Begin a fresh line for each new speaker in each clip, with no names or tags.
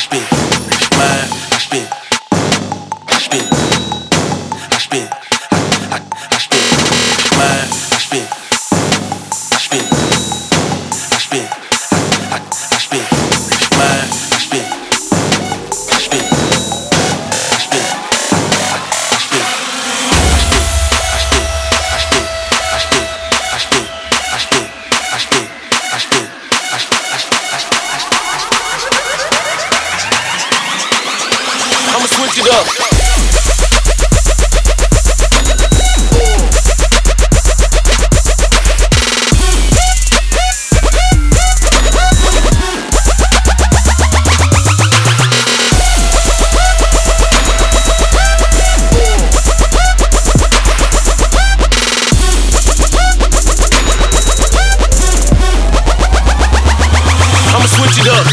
spit, mine, I spit, I spit, I spit, I spit, mine, I spit, I spit, I spit, I spit, mine, I spit, I spit, I spit, I spit, I spit, I spit, I spit, I spit, I spit, I spit, I spit, I spit. I'ma switch it up. I'ma switch it up.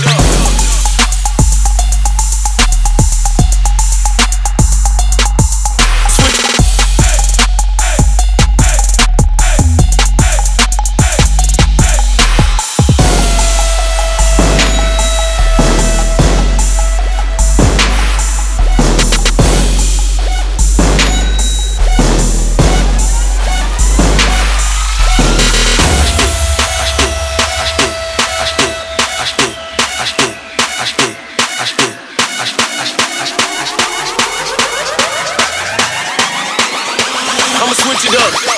I'ma switch it up.